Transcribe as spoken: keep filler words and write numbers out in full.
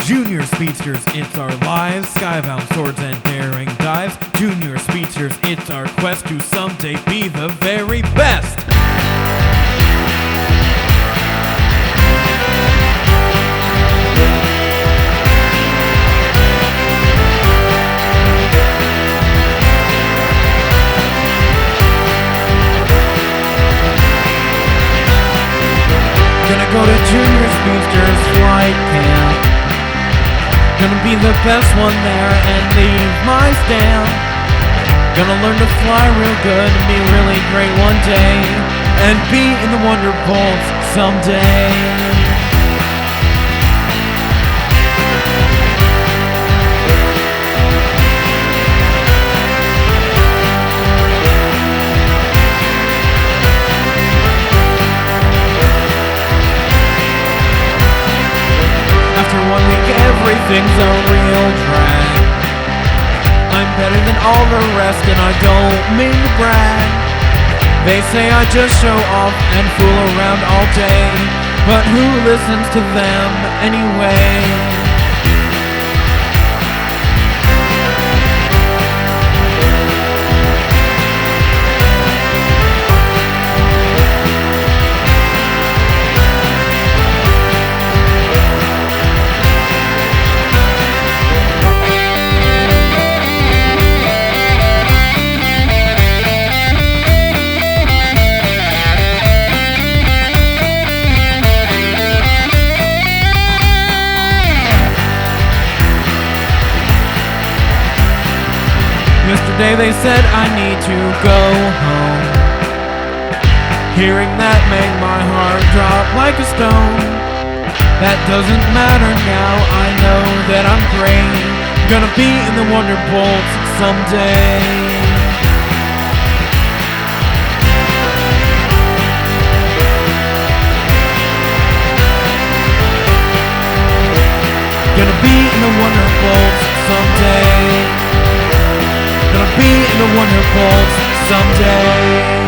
Junior Speedsters, it's our lives. Skybound swords and daring dives. Junior Speedsters, it's our quest to someday be the very best. Gonna go to Junior Speedsters flight camp. Gonna be the best one there and leave my stand. Gonna learn to fly real good and be really great one day, and be in the Wonderbolts someday. After one week, everything's a real drag. I'm better than all the rest, and I don't mean to brag. They say I just show off and fool around all day, but who listens to them anyway? Yesterday they said I need to go home. Hearing that made my heart drop like a stone. That doesn't matter now, I know that I'm great. Gonna be in the Wonderbolts someday. Gonna be in the Wonderbolts someday. Gonna be in the Wonderbolts someday.